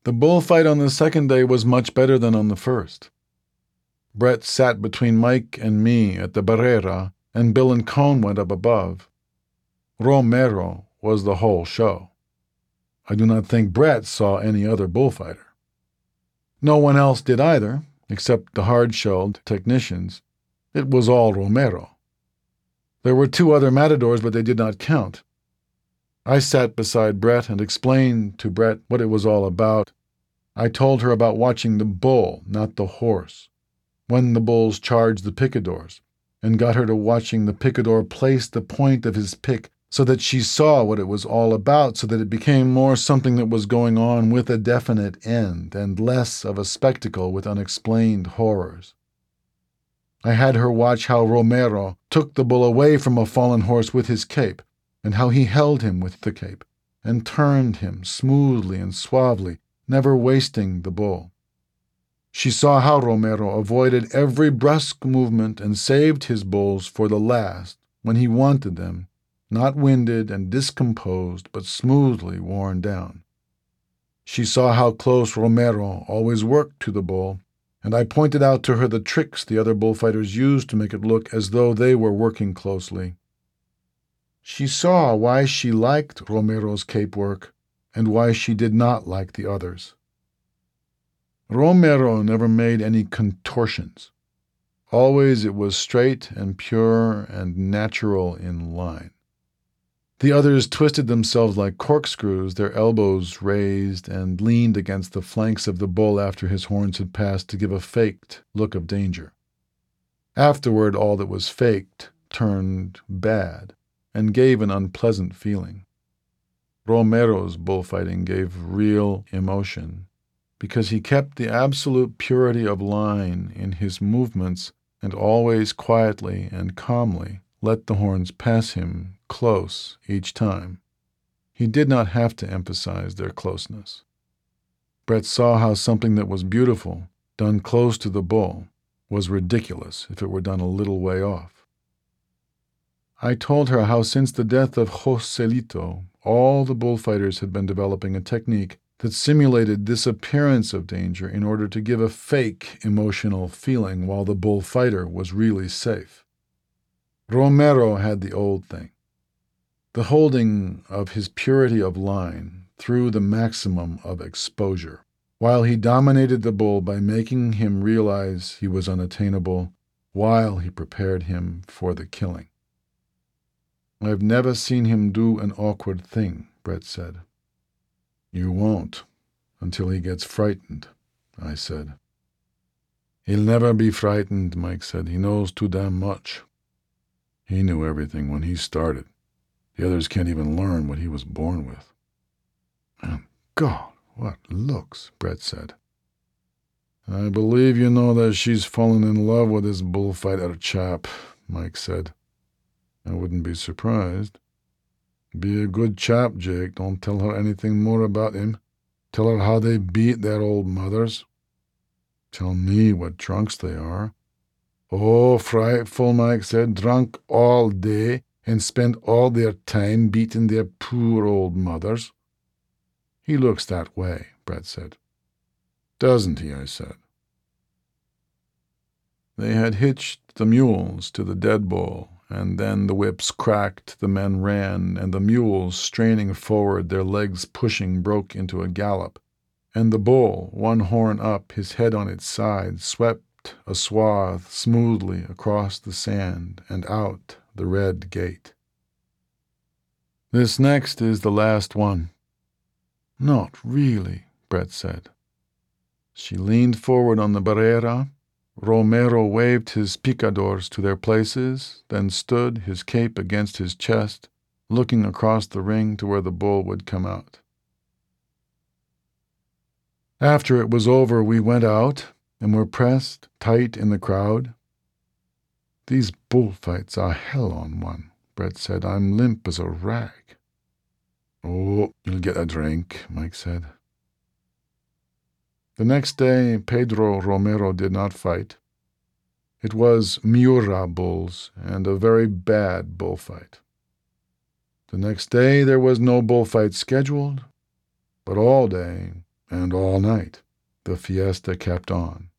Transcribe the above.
The bullfight on the second day was much better than on the first. Brett sat between Mike and me at the barrera, and Bill and Cone went up above. Romero was the whole show. I do not think Brett saw any other bullfighter. No one else did either, except the hard-shelled technicians. It was all Romero. There were 2 other matadors, but they did not count. I sat beside Brett and explained to Brett what it was all about. I told her about watching the bull, not the horse, when the bulls charged the picadors, and got her to watching the picador place the point of his pick so that she saw what it was all about, so that it became more something that was going on with a definite end, and less of a spectacle with unexplained horrors. I had her watch how Romero took the bull away from a fallen horse with his cape, and how he held him with the cape, and turned him smoothly and suavely, never wasting the bull. She saw how Romero avoided every brusque movement and saved his bulls for the last, when he wanted them, not winded and discomposed, but smoothly worn down. She saw how close Romero always worked to the bull, and I pointed out to her the tricks the other bullfighters used to make it look as though they were working closely. She saw why she liked Romero's cape work and why she did not like the others. Romero never made any contortions. Always it was straight and pure and natural in line. The others twisted themselves like corkscrews, their elbows raised, and leaned against the flanks of the bull after his horns had passed to give a faked look of danger. Afterward, all that was faked turned bad and gave an unpleasant feeling. Romero's bullfighting gave real emotion, because he kept the absolute purity of line in his movements and always quietly and calmly let the horns pass him close each time. He did not have to emphasize their closeness. Brett saw how something that was beautiful, done close to the bull, was ridiculous if it were done a little way off. I told her how since the death of Joselito, all the bullfighters had been developing a technique that simulated this appearance of danger in order to give a fake emotional feeling while the bullfighter was really safe. Romero had the old thing, the holding of his purity of line through the maximum of exposure, while he dominated the bull by making him realize he was unattainable while he prepared him for the killing. I've never seen him do an awkward thing, Brett said. You won't, until he gets frightened, I said. He'll never be frightened, Mike said. He knows too damn much. He knew everything when he started. The others can't even learn what he was born with. Oh, God, what looks, Brett said. I believe you know that she's fallen in love with this bullfighter chap, Mike said. I wouldn't be surprised. Be a good chap, Jake. Don't tell her anything more about him. Tell her how they beat their old mothers. Tell me what drunks they are. Oh, frightful, Mike said. Drunk all day and spend all their time beating their poor old mothers. He looks that way, Brett said. Doesn't he, I said. They had hitched the mules to the dead bull, and then the whips cracked, the men ran, and the mules, straining forward, their legs pushing, broke into a gallop. And the bull, one horn up, his head on its side, swept a swath smoothly across the sand and out the red gate. This next is the last one. Not really, Brett said. She leaned forward on the barrera. Romero waved his picadors to their places, then stood, his cape against his chest, looking across the ring to where the bull would come out. After it was over, we went out and were pressed tight in the crowd. These bullfights are hell on one, Brett said. I'm limp as a rag. Oh, you'll get a drink, Mike said. The next day, Pedro Romero did not fight. It was Miura bulls and a very bad bullfight. The next day, there was no bullfight scheduled, but all day And all night the fiesta kept on.